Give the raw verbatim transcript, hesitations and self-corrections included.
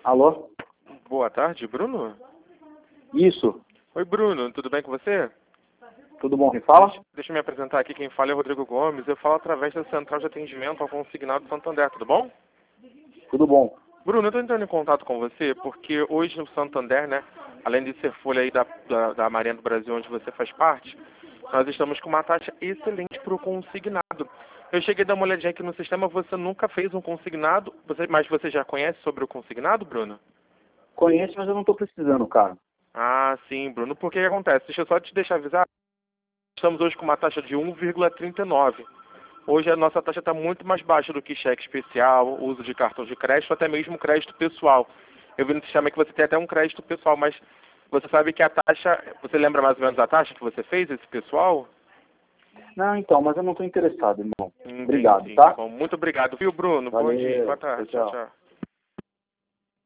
Alô? Boa tarde, Bruno? Isso. Oi, Bruno, tudo bem com você? Tudo bom? Quem fala? Deixa, deixa eu me apresentar aqui, quem fala é o Rodrigo Gomes. Eu falo através da Central de Atendimento ao Consignado de Santander, tudo bom? Tudo bom. Bruno, eu estou entrando em contato com você porque hoje no Santander, né, além de ser folha aí da, da, da Marinha do Brasil, onde você faz parte, nós estamos com uma taxa excelente para o consignado. Eu cheguei a dar uma olhadinha aqui no sistema, você nunca fez um consignado, você, mas você já conhece sobre o consignado, Bruno? Conheço, mas eu não estou precisando, cara. Ah, sim, Bruno. Por que que acontece? Deixa eu só te deixar avisar. Estamos hoje com uma taxa de um vírgula trinta e nove. Hoje a nossa taxa está muito mais baixa do que cheque especial, uso de cartão de crédito, até mesmo crédito pessoal. Eu vi no sistema que você tem até um crédito pessoal, mas você sabe que a taxa... Você lembra mais ou menos a taxa que você fez, esse pessoal? Não, então, mas eu não estou interessado, irmão. Entendi, Obrigado, sim, tá? tá bom. Muito obrigado, viu, Bruno? Bom dia, Valeu. boa tarde, Tchau, tchau, tchau. tchau.